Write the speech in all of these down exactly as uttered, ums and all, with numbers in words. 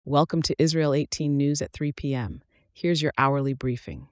Welcome to Israel eighteen News at three p m. Here's your hourly briefing.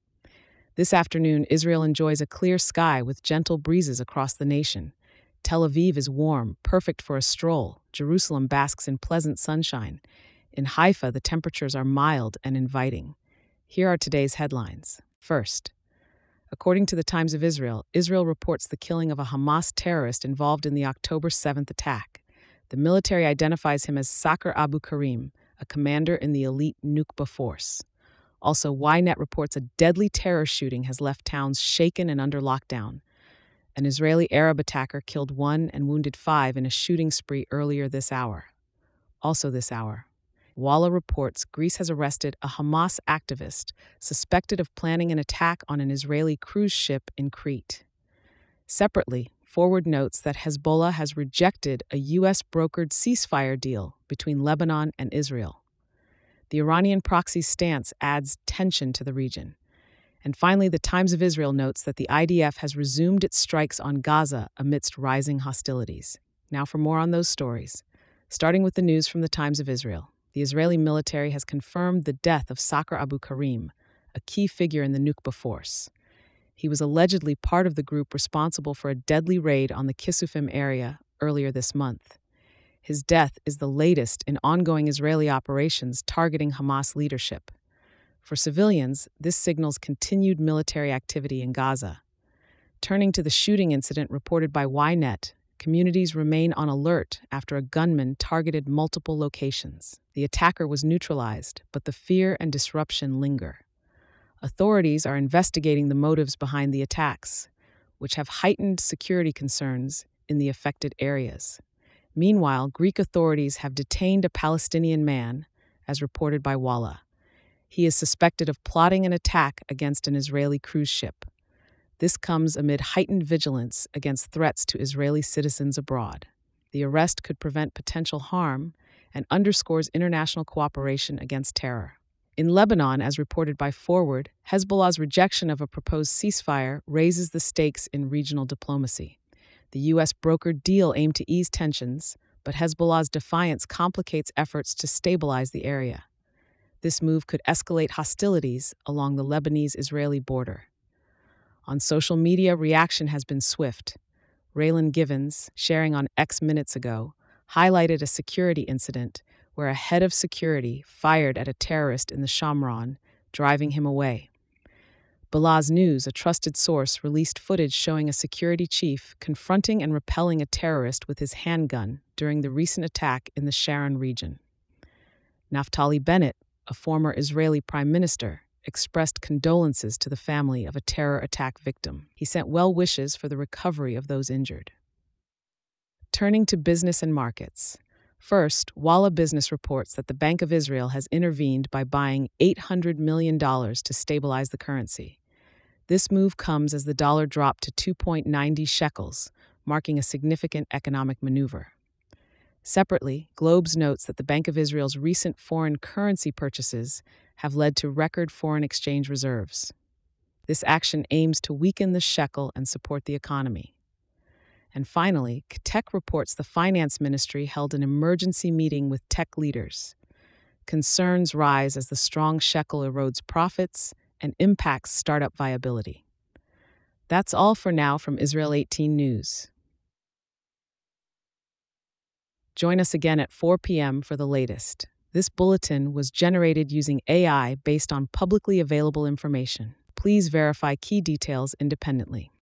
This afternoon, Israel enjoys a clear sky with gentle breezes across the nation. Tel Aviv is warm, perfect for a stroll. Jerusalem basks in pleasant sunshine. In Haifa, the temperatures are mild and inviting. Here are today's headlines. First, according to the Times of Israel, Israel reports the killing of a Hamas terrorist involved in the October seventh attack. The military identifies him as Sakr Abu Karim, a commander in the elite Nukba force. Also, Ynet reports a deadly terror shooting has left towns shaken and under lockdown. An Israeli Arab attacker killed one and wounded five in a shooting spree earlier this hour. Also this hour, Walla reports Greece has arrested a Hamas activist suspected of planning an attack on an Israeli cruise ship in Crete. Separately, Forward notes that Hezbollah has rejected a U S-brokered ceasefire deal between Lebanon and Israel. The Iranian proxy stance adds tension to the region. And finally, the Times of Israel notes that the I D F has resumed its strikes on Gaza amidst rising hostilities. Now for more on those stories. Starting with the news from the Times of Israel, the Israeli military has confirmed the death of Sakr Abu Karim, a key figure in the Nukba force. He was allegedly part of the group responsible for a deadly raid on the Kisufim area earlier this month. His death is the latest in ongoing Israeli operations targeting Hamas leadership. For civilians, this signals continued military activity in Gaza. Turning to the shooting incident reported by Ynet, communities remain on alert after a gunman targeted multiple locations. The attacker was neutralized, but the fear and disruption linger. Authorities are investigating the motives behind the attacks, which have heightened security concerns in the affected areas. Meanwhile, Greek authorities have detained a Palestinian man, as reported by Walla. He is suspected of plotting an attack against an Israeli cruise ship. This comes amid heightened vigilance against threats to Israeli citizens abroad. The arrest could prevent potential harm and underscores international cooperation against terror. In Lebanon, as reported by Forward, Hezbollah's rejection of a proposed ceasefire raises the stakes in regional diplomacy. The U S-brokered deal aimed to ease tensions, but Hezbollah's defiance complicates efforts to stabilize the area. This move could escalate hostilities along the Lebanese-Israeli border. On social media, reaction has been swift. Raylan Givens, sharing on X minutes ago, highlighted a security incident where a head of security fired at a terrorist in the Shamron, driving him away. Balaz News, a trusted source, released footage showing a security chief confronting and repelling a terrorist with his handgun during the recent attack in the Sharon region. Naftali Bennett, a former Israeli prime minister, expressed condolences to the family of a terror attack victim. He sent well wishes for the recovery of those injured. Turning to business and markets. First, Walla Business reports that the Bank of Israel has intervened by buying eight hundred million dollars to stabilize the currency. This move comes as the dollar dropped to two point nine zero shekels, marking a significant economic maneuver. Separately, Globes notes that the Bank of Israel's recent foreign currency purchases have led to record foreign exchange reserves. This action aims to weaken the shekel and support the economy. And finally, Tech reports the Finance Ministry held an emergency meeting with tech leaders. Concerns rise as the strong shekel erodes profits and impacts startup viability. That's all for now from Israel eighteen News. Join us again at four p m for the latest. This bulletin was generated using A I based on publicly available information. Please verify key details independently.